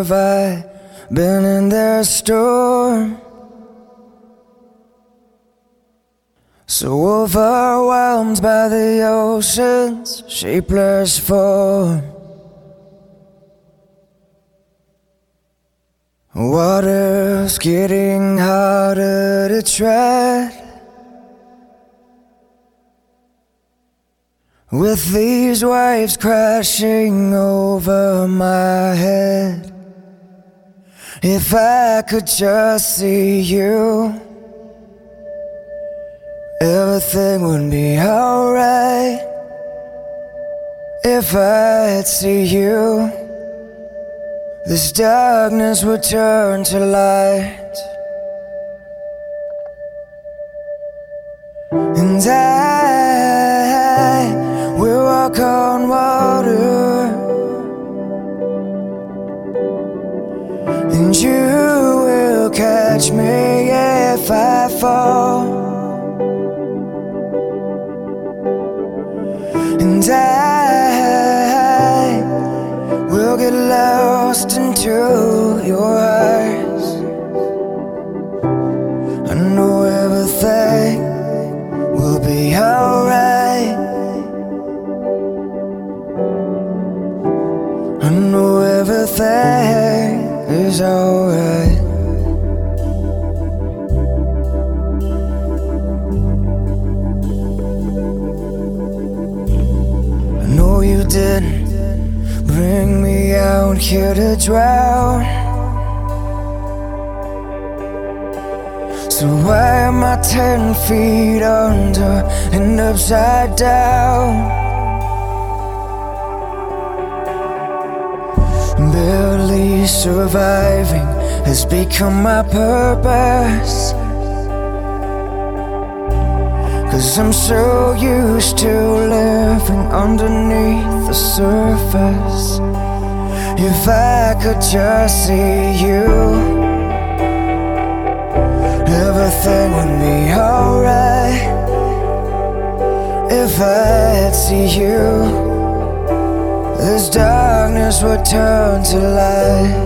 have I been in their storm? So overwhelmed by the ocean's shapeless form, water's getting harder to tread. With these waves crashing over my head, if I could just see you, everything would be alright. If I'd see you, this darkness would turn to light. And I will walk on water, and you will catch me if I fall. And I will get lost into your eyes. I know everything will be alright. I know everything is alright. I know you didn't bring me out here to drown, so why am I 10 feet under and upside down? Barely surviving has become my purpose, 'cause I'm so used to living underneath the surface. If I could just see you, everything would be alright. If I'd see you, this darkness would turn to light.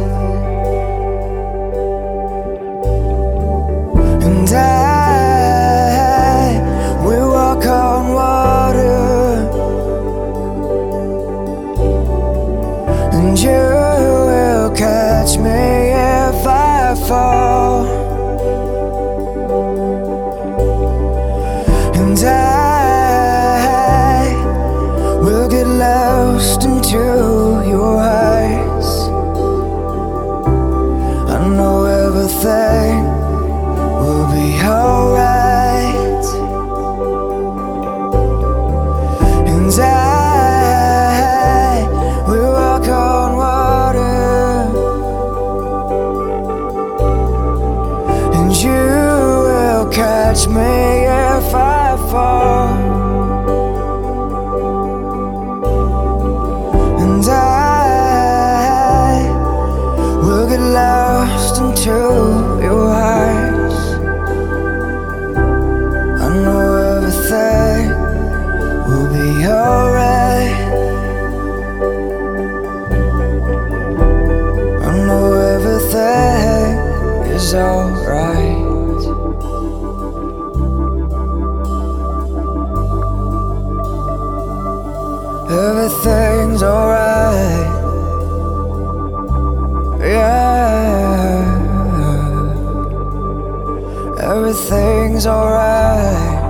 And I will walk on water, and you will catch me if I fall. And I will get lost into your eyes. I know everything will be alright. And I will walk on water, and you will catch me if I fall. And I will get lost into your eyes. I know everything will be alright. I know everything is alright. Everything's alright. Yeah, everything's alright.